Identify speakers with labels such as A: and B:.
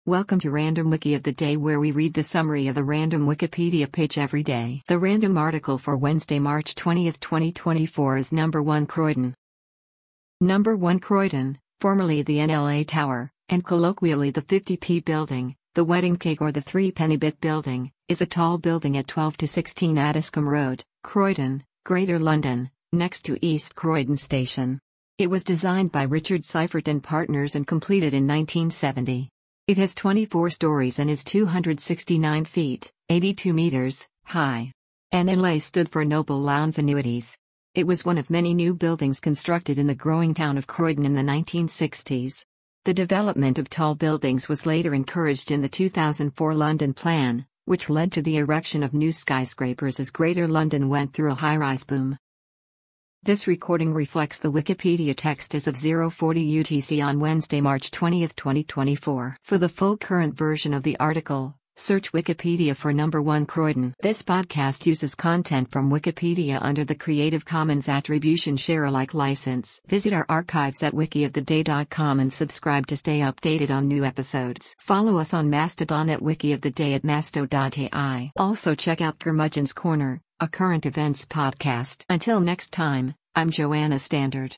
A: Welcome to Random Wiki of the Day, where we read the summary of a random Wikipedia page every day. The random article for Wednesday, March 20th, 2024 is Number 1 Croydon. Number 1 Croydon, formerly the NLA Tower, and colloquially the 50p building, the wedding cake or the 3 bit building, is a tall building at 12 to 16 Addiscombe Road, Croydon, Greater London, next to East Croydon Station. It was designed by Richard Seifert and Partners and completed in 1970. It has 24 stories and is 269 feet, 82 meters, high. NLA stood for Noble Lowndes Annuities. It was one of many new buildings constructed in the growing town of Croydon in the 1960s. The development of tall buildings was later encouraged in the 2004 London Plan, which led to the erection of new skyscrapers as Greater London went through a high-rise boom. This recording reflects the Wikipedia text as of 0:40 UTC on Wednesday, March 20, 2024. For the full current version of the article, search Wikipedia for Number 1 Croydon. This podcast uses content from Wikipedia under the Creative Commons Attribution Share Alike license. Visit our archives at wikioftheday.com and subscribe to stay updated on new episodes. Follow us on Mastodon at wikioftheday at masto.ai. Also check out Curmudgeon's Corner, a current events podcast. Until next time, I'm Joanna Standard.